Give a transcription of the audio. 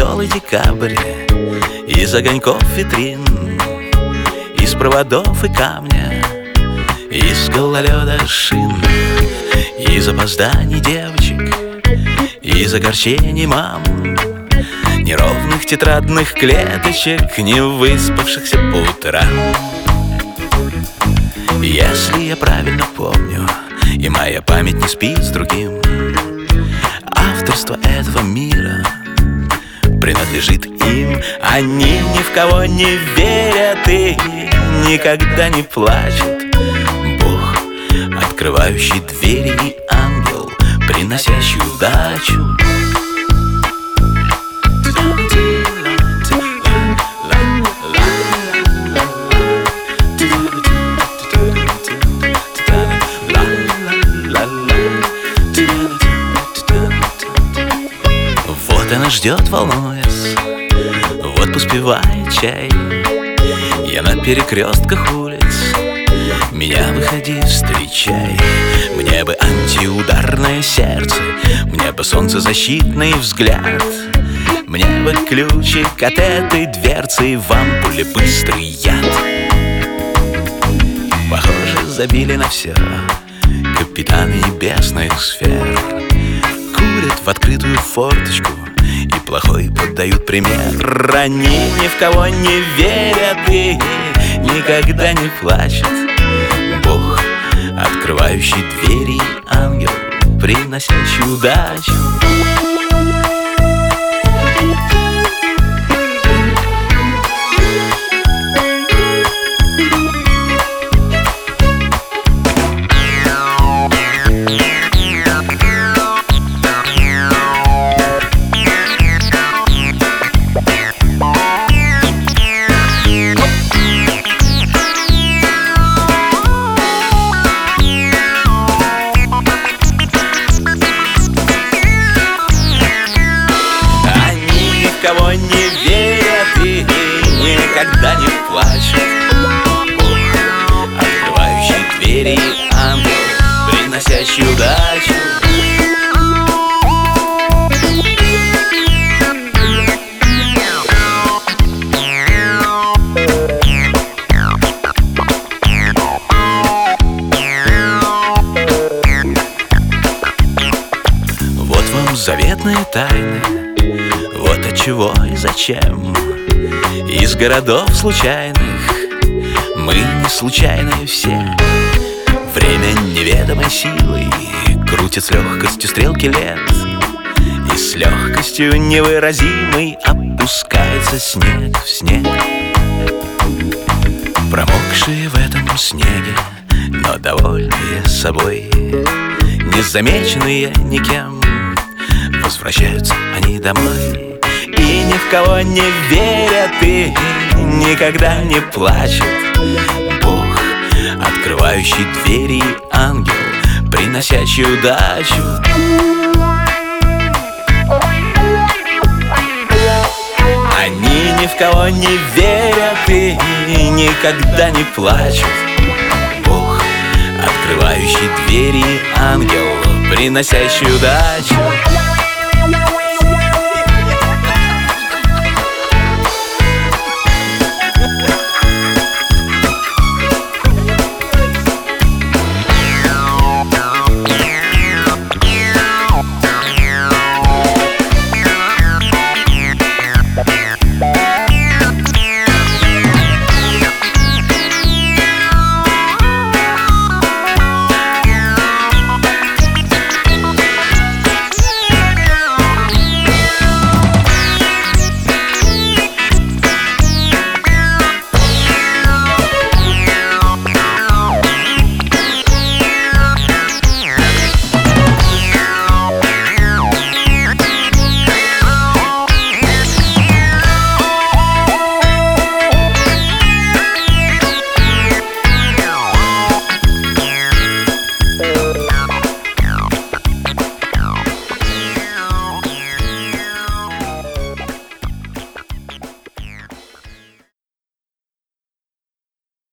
веселый декабрь, из огоньков витрин, из проводов и камня, из гололеда шин, из опозданий девочек, из огорчений мам, неровных тетрадных клеточек, не выспавшихся по утрам. Если я правильно помню, и моя память не спит с другим, авторство этого мира принадлежит им. Они ни в кого не верят и никогда не плачут. Бог, открывающий двери, и ангел, приносящий удачу. Вот она ждет, волнуясь, вот поспевает чай. Я на перекрестках улиц, меня выходи, встречай. Мне бы антиударное сердце, мне бы солнцезащитный взгляд, мне бы ключик от этой дверцы, в ампуле быстрый яд. Похоже, забили на все капитаны небесных сфер, курят в открытую форточку и плохой поддают пример. Они ни в кого не верят и никогда не плачут. Бог, открывающий двери, ангел, приносящий удачу. Кого не верят и никогда не плачут. Бог, открывающий двери, ангел, приносящий удачу. Вот вам заветные тайны, вот от чего и зачем. Из городов случайных мы не случайные все. Время неведомой силой крутит с легкостью стрелки лет, и с легкостью невыразимой опускается снег в снег. Промокшие в этом снеге, но довольные собой, незамеченные никем, возвращаются они домой. И ни в кого не верят и никогда не плачут. Бог, открывающий двери, ангел, приносящий удачу. Они ни в кого не верят и никогда не плачут. Бог, открывающий двери, ангел, приносящий удачу.